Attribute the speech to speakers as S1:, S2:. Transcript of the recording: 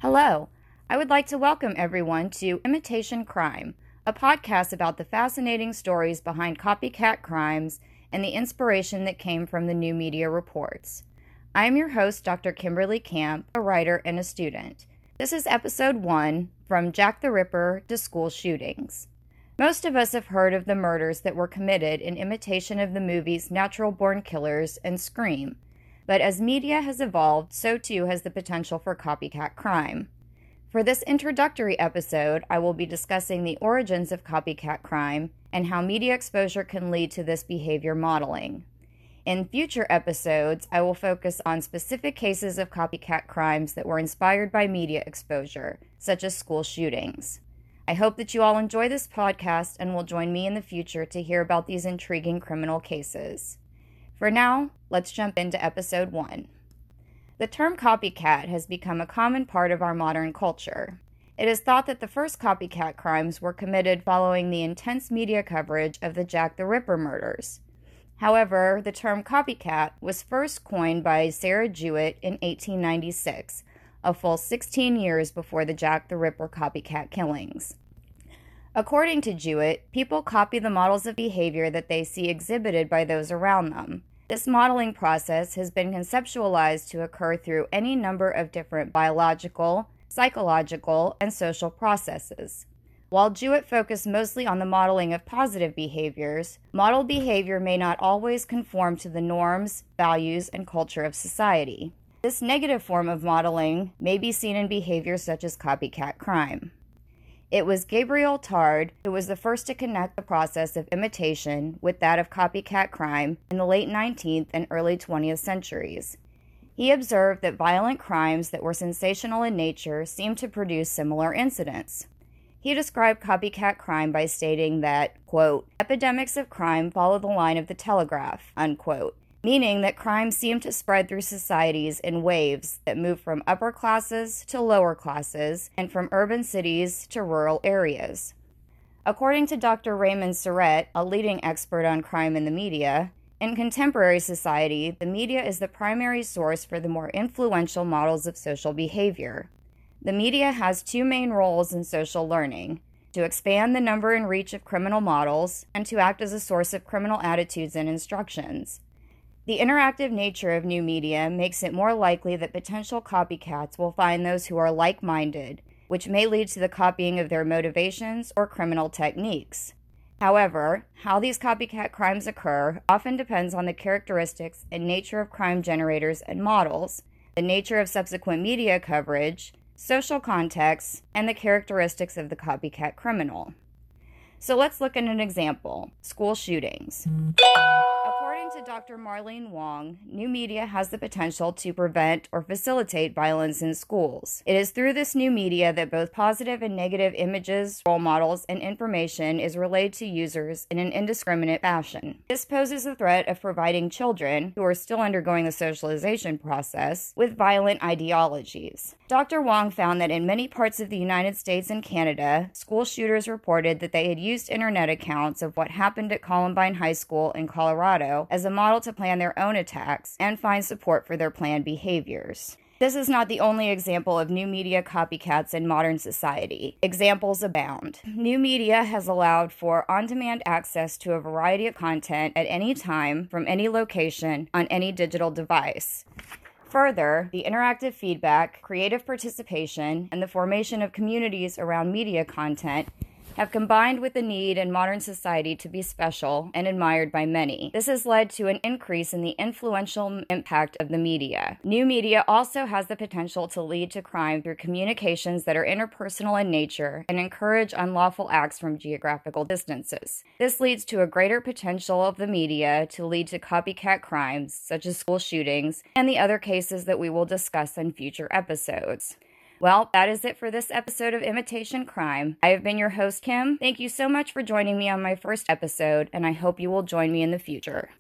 S1: Hello. I would like to welcome everyone to Imitation Crime, a podcast about the fascinating stories behind copycat crimes and the inspiration that came from the new media reports. I am your host, Dr. Kimberly Camp, a writer and a student. This is episode 1, From Jack the Ripper to School Shootings. Most of us have heard of the murders that were committed in imitation of the movies Natural Born Killers and Scream. But as media has evolved, so too has the potential for copycat crime. For this introductory episode, I will be discussing the origins of copycat crime and how media exposure can lead to this behavior modeling. In future episodes, I will focus on specific cases of copycat crimes that were inspired by media exposure, such as school shootings. I hope that you all enjoy this podcast and will join me in the future to hear about these intriguing criminal cases. For now, let's jump into episode 1. The term copycat has become a common part of our modern culture. It is thought that the first copycat crimes were committed following the intense media coverage of the Jack the Ripper murders. However, the term copycat was first coined by Sarah Jewett in 1896, a full 16 years before the Jack the Ripper copycat killings. According to Jewett, people copy the models of behavior that they see exhibited by those around them. This modeling process has been conceptualized to occur through any number of different biological, psychological, and social processes. While Jewett focused mostly on the modeling of positive behaviors, modeled behavior may not always conform to the norms, values, and culture of society. This negative form of modeling may be seen in behaviors such as copycat crime. It was Gabriel Tarde who was the first to connect the process of imitation with that of copycat crime in the late 19th and early 20th centuries. He observed that violent crimes that were sensational in nature seemed to produce similar incidents. He described copycat crime by stating that, quote, epidemics of crime follow the line of the telegraph, unquote, meaning that crime seemed to spread through societies in waves that moved from upper classes to lower classes and from urban cities to rural areas. According to Dr. Raymond Serrett, a leading expert on crime in the media, in contemporary society, the media is the primary source for the more influential models of social behavior. The media has two main roles in social learning: to expand the number and reach of criminal models and to act as a source of criminal attitudes and instructions. The interactive nature of new media makes it more likely that potential copycats will find those who are like-minded, which may lead to the copying of their motivations or criminal techniques. However, how these copycat crimes occur often depends on the characteristics and nature of crime generators and models, the nature of subsequent media coverage, social context, and the characteristics of the copycat criminal. So let's look at an example: school shootings. According to Dr. Marlene Wong, new media has the potential to prevent or facilitate violence in schools. It is through this new media that both positive and negative images, role models, and information is relayed to users in an indiscriminate fashion. This poses a threat of providing children, who are still undergoing the socialization process, with violent ideologies. Dr. Wong found that in many parts of the United States and Canada, school shooters reported that they had used internet accounts of what happened at Columbine High School in Colorado as a model to plan their own attacks and find support for their planned behaviors. This is not the only example of new media copycats in modern society. Examples abound. New media has allowed for on-demand access to a variety of content at any time, from any location, on any digital device. Further, the interactive feedback, creative participation, and the formation of communities around media content have combined with the need in modern society to be special and admired by many. This has led to an increase in the influential impact of the media. New media also has the potential to lead to crime through communications that are interpersonal in nature and encourage unlawful acts from geographical distances. This leads to a greater potential of the media to lead to copycat crimes, such as school shootings, and the other cases that we will discuss in future episodes. Well, that is it for this episode of Imitation Crime. I have been your host, Kim. Thank you so much for joining me on my first episode, and I hope you will join me in the future.